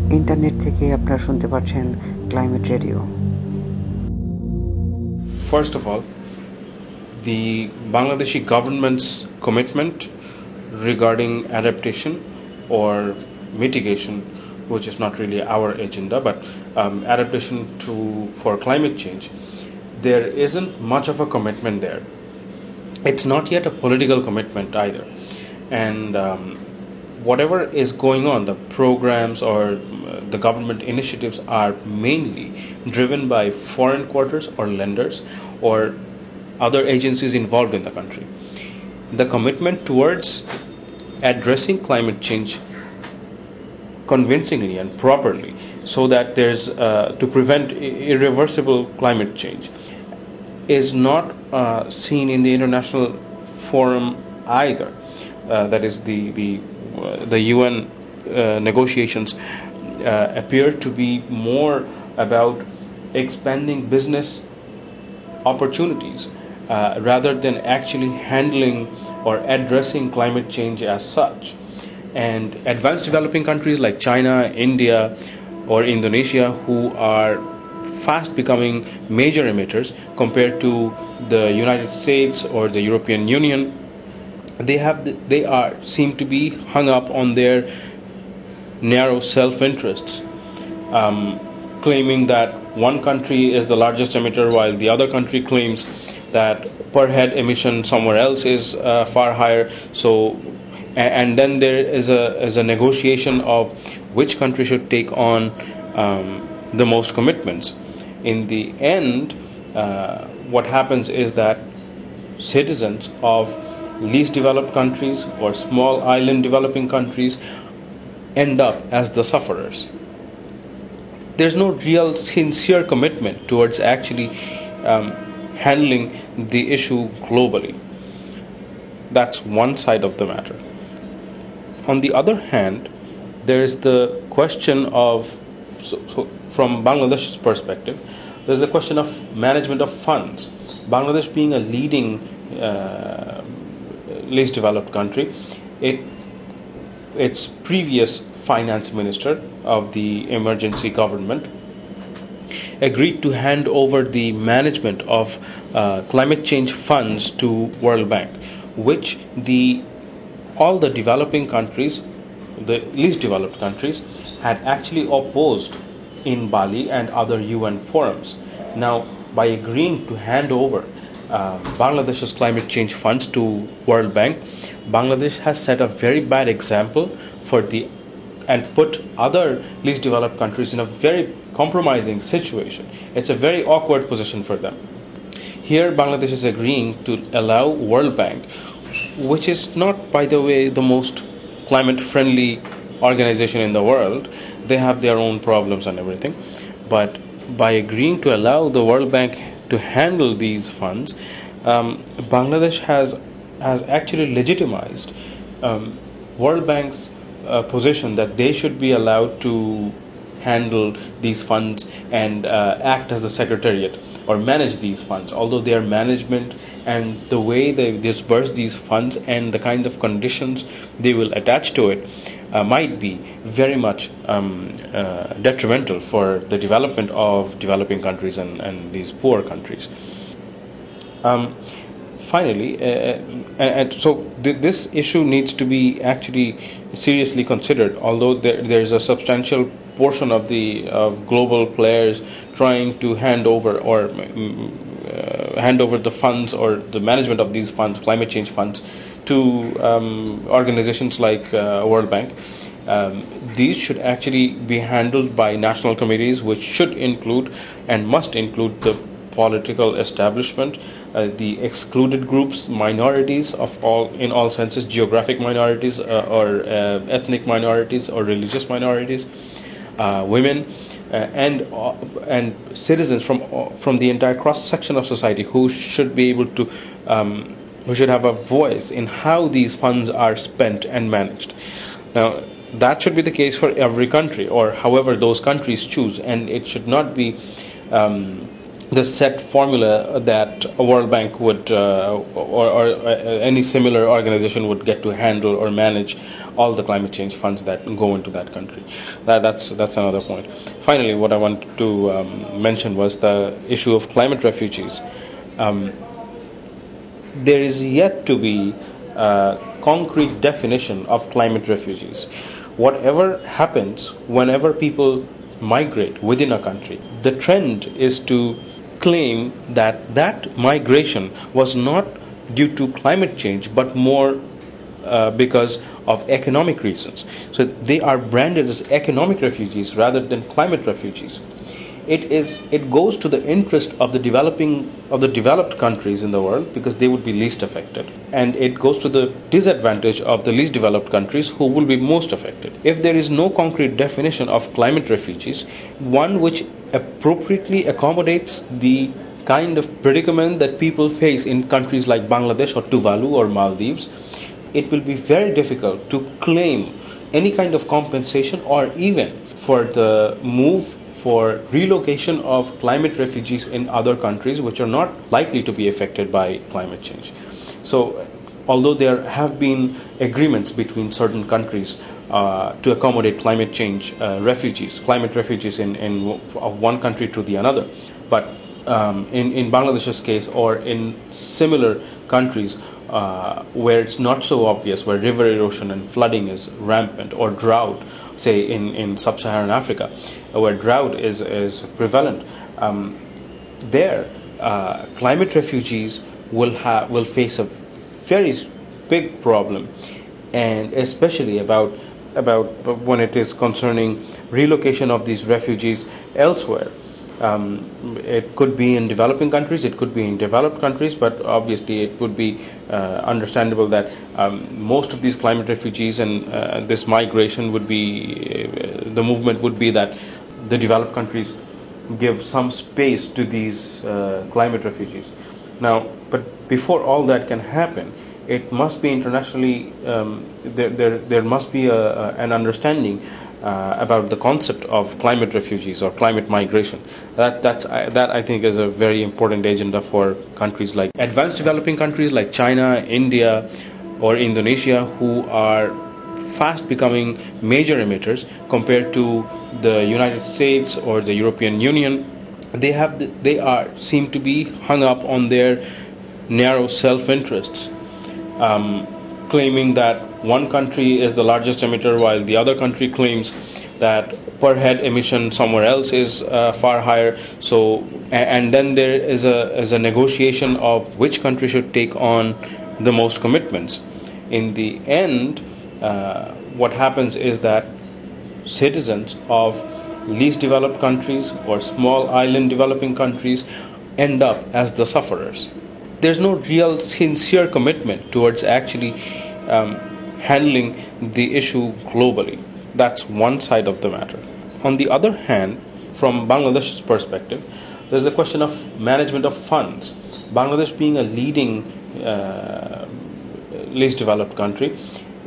Internet থেকে আপনারা শুনতে পাচ্ছেন climate radio. First of all, the Bangladeshi government's commitment regarding adaptation or mitigation, which is not really our agenda, but adaptation for climate change, there isn't much of a commitment there. It's not yet a political commitment either. And whatever is going on, the programs or the government initiatives are mainly driven by foreign quarters or lenders or other agencies involved in the country. The commitment towards addressing climate change convincingly and properly so that there's to prevent irreversible climate change is not seen in the international forum either. That is the UN negotiations appear to be more about expanding business opportunities rather than actually handling or addressing climate change as such. And advanced developing countries like China, India, or Indonesia, who are fast becoming major emitters compared to the United States or the European Union, they seem to be hung up on their narrow self-interests, claiming that one country is the largest emitter while the other country claims that per head emission somewhere else is far higher. So, and then there is a negotiation of which country should take on the most commitments. In the end, what happens is that citizens of least developed countries or small island developing countries end up as the sufferers. There's no real sincere commitment towards actually handling the issue globally. That's one side of the matter. On the other hand, there is the question of, from Bangladesh's perspective, there's the question of management of funds. Bangladesh being a leading least developed country, its previous finance minister of the emergency government agreed to hand over the management of climate change funds to World Bank, which all the developing countries, the least developed countries, had actually opposed in Bali and other UN forums. Now, by agreeing to hand over Bangladesh's climate change funds to World Bank, Bangladesh has set a very bad example and put other least developed countries in a very compromising situation. It's a very awkward position for them. Here, Bangladesh is agreeing to allow World Bank, which is not, by the way, the most climate-friendly organization in the world. They have their own problems and everything. But by agreeing to allow the World Bank to handle these funds, Bangladesh has actually legitimized World Bank's position that they should be allowed to handle these funds and act as the secretariat or manage these funds, although their management and the way they disburse these funds and the kind of conditions they will attach to it might be very much detrimental for the development of developing countries and these poor countries. Finally, so this issue needs to be actually seriously considered, although there is a substantial portion of global players trying to hand over the funds or the management of these funds, climate change funds, to organizations like World Bank. These should actually be handled by national committees, which should include and must include the political establishment, the excluded groups, minorities in all senses, geographic minorities or ethnic minorities or religious minorities, women, and citizens from the entire cross section of society who should be able to who should have a voice in how these funds are spent and managed. Now, that should be the case for every country, or however those countries choose, and it should not be the set formula that a World Bank would or any similar organization would get to handle or manage all the climate change funds that go into that country. That's another point. Finally, what I want to mention was the issue of climate refugees. There is yet to be a concrete definition of climate refugees. Whatever happens, whenever people migrate within a country, the trend is to claim that that migration was not due to climate change but more because of economic reasons. So they are branded as economic refugees rather than climate refugees. It goes to the interest of the developed countries in the world because they would be least affected, and it goes to the disadvantage of the least developed countries who will be most affected. If there is no concrete definition of climate refugees, one which appropriately accommodates the kind of predicament that people face in countries like Bangladesh or Tuvalu or Maldives, it will be very difficult to claim any kind of compensation or even for the move for relocation of climate refugees in other countries which are not likely to be affected by climate change. So, although there have been agreements between certain countries to accommodate climate climate refugees of one country to the another, but in Bangladesh's case or in similar countries where it's not so obvious, where river erosion and flooding is rampant, or drought, say in sub-Saharan Africa, where drought is prevalent, there climate refugees will face a very big problem, and especially about when it is concerning relocation of these refugees elsewhere. It could be in developing countries, it could be in developed countries, but obviously it would be understandable that most of these climate refugees and this migration would be, the movement would be that the developed countries give some space to these climate refugees. Now, but before all that can happen, it must be internationally, there must be an understanding about the concept of climate refugees or climate migration. That I think is a very important agenda for countries like advanced developing countries like China, India, or Indonesia, who are fast becoming major emitters compared to the United States or the European Union. They seem to be hung up on their narrow self-interests, claiming that one country is the largest emitter while the other country claims that per head emission somewhere else is far higher. So, and then there is a negotiation of which country should take on the most commitments. In the end, what happens is that citizens of least developed countries or small island developing countries end up as the sufferers. There's no real sincere commitment towards actually handling the issue globally. That's one side of the matter. On the other hand, from Bangladesh's perspective, there's the question of management of funds. Bangladesh being a leading least developed country,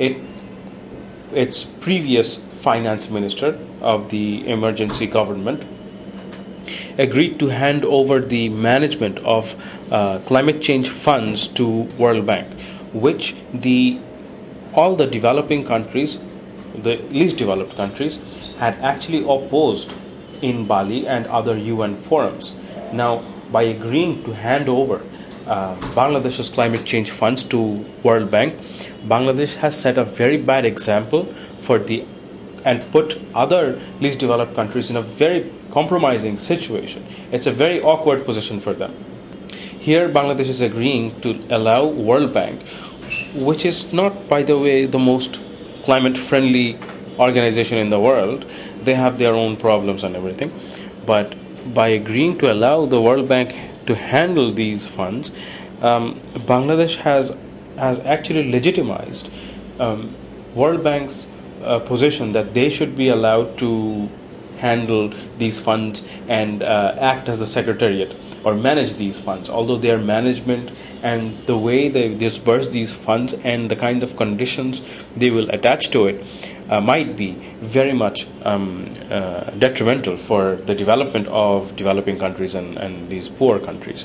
its previous finance minister of the emergency government agreed to hand over the management of climate change funds to World Bank, which all the developing countries, the least developed countries, had actually opposed in Bali and other UN forums. Now, by agreeing to hand over Bangladesh's climate change funds to World Bank, Bangladesh has set a very bad example and put other least developed countries in a very compromising situation. It's a very awkward position for them. Here, Bangladesh is agreeing to allow World Bank, which is not, by the way, the most climate-friendly organization in the world. They have their own problems and everything. But by agreeing to allow the World Bank to handle these funds, Bangladesh has actually legitimized World Bank's position that they should be allowed to handle these funds and act as the secretariat or manage these funds, although their management and the way they disperse these funds and the kind of conditions they will attach to it might be very much detrimental for the development of developing countries and these poor countries.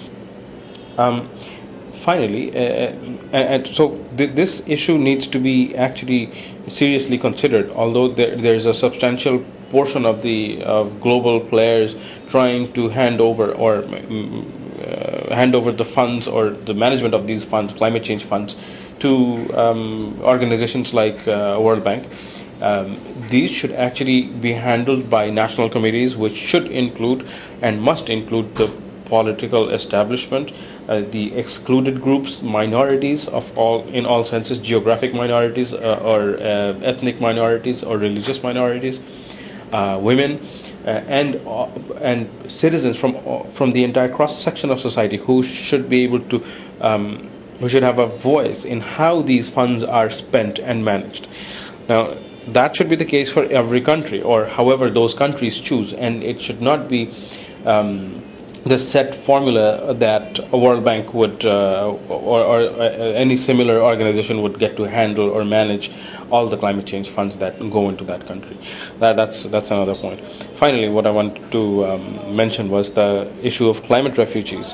Finally, this issue needs to be actually seriously considered. Although there's a substantial portion of global players trying to hand over the funds or the management of these funds, climate change funds, to organizations like World Bank. These should actually be handled by national committees, which should include and must include the political establishment, the excluded groups, minorities in all senses, geographic minorities or ethnic minorities or religious minorities, women, and citizens from the entire cross section of society who should be able to who should have a voice in how these funds are spent and managed. Now, that should be the case for every country, or however those countries choose, and it should not be the set formula that a World Bank would or any similar organization would get to handle or manage all the climate change funds that go into that country. That's another point. Finally, what I want to mention was the issue of climate refugees.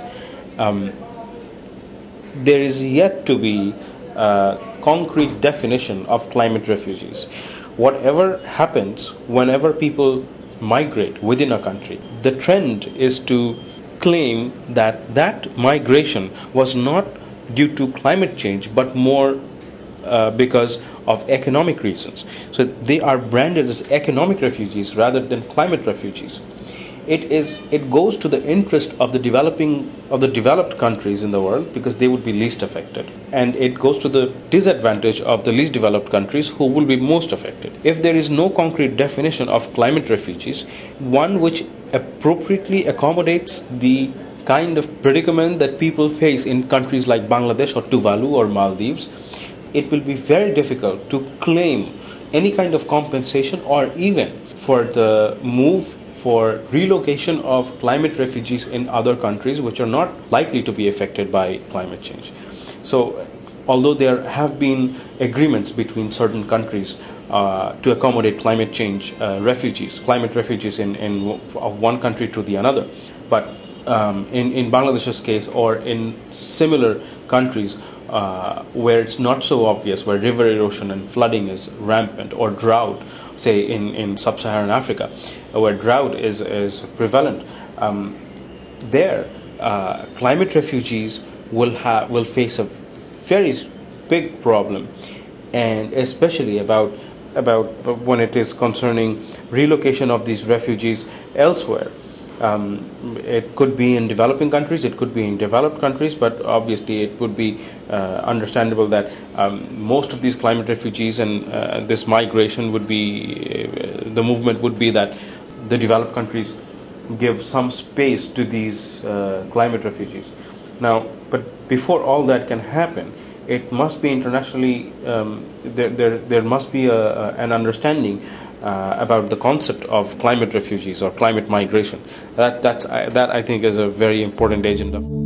There is yet to be a concrete definition of climate refugees. Whatever happens, whenever people migrate within a country, the trend is to claim that migration was not due to climate change, but more because of economic reasons. So they are branded as economic refugees rather than climate refugees. It goes to the interest of the developed countries in the world, because they would be least affected, and it goes to the disadvantage of the least developed countries who will be most affected. If there is no concrete definition of climate refugees, one which appropriately accommodates the kind of predicament that people face in countries like Bangladesh or Tuvalu or Maldives, it will be very difficult to claim any kind of compensation or even for the move for relocation of climate refugees in other countries which are not likely to be affected by climate change. So, although there have been agreements between certain countries to accommodate climate change climate refugees of one country to the another, but in Bangladesh's case or in similar countries where it's not so obvious, where river erosion and flooding is rampant, or drought, say in sub-Saharan Africa, where drought is prevalent, there climate refugees will face a very big problem, and especially about when it is concerning relocation of these refugees elsewhere. It could be in developing countries, it could be in developed countries, but obviously it would be understandable that most of these climate refugees and this migration would be, the movement would be that the developed countries give some space to these climate refugees. Now, but before all that can happen, it must be internationally, there must be an understanding about the concept of climate refugees or climate migration. That I think is a very important agenda.